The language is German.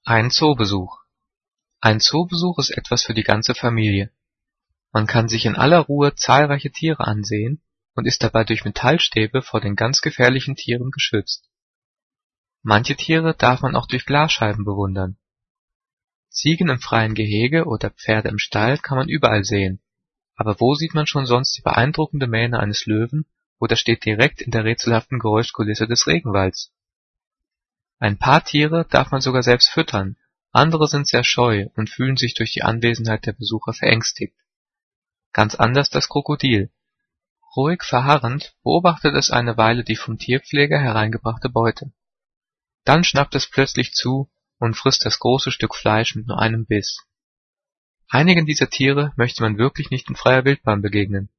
Ein Zoobesuch. Ein Zoobesuch ist etwas für die ganze Familie. Man kann sich in aller Ruhe zahlreiche Tiere ansehen und ist dabei durch Metallstäbe vor den ganz gefährlichen Tieren geschützt. Manche Tiere darf man auch durch Glasscheiben bewundern. Ziegen im freien Gehege oder Pferde im Stall kann man überall sehen, aber wo sieht man schon sonst die beeindruckende Mähne eines Löwen oder steht direkt in der rätselhaften Geräuschkulisse des Regenwalds? Ein paar Tiere darf man sogar selbst füttern, andere sind sehr scheu und fühlen sich durch die Anwesenheit der Besucher verängstigt. Ganz anders das Krokodil. Ruhig verharrend beobachtet es eine Weile die vom Tierpfleger hereingebrachte Beute. Dann schnappt es plötzlich zu und frisst das große Stück Fleisch mit nur einem Biss. Einigen dieser Tiere möchte man wirklich nicht in freier Wildbahn begegnen.